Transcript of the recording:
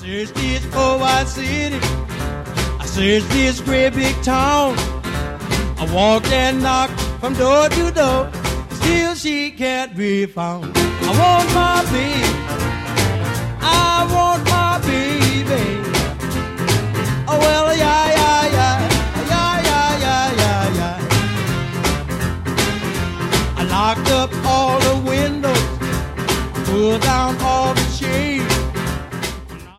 searched this poor white city. I searched this great big town. I walked and knocked from door to door. Still she can't be found. I want my baby. I want my baby. Oh well, yeah, yeah, yeah, yeah, yeah, yeah, yeah, yeah. I locked up all the windows, pulled down all the shades.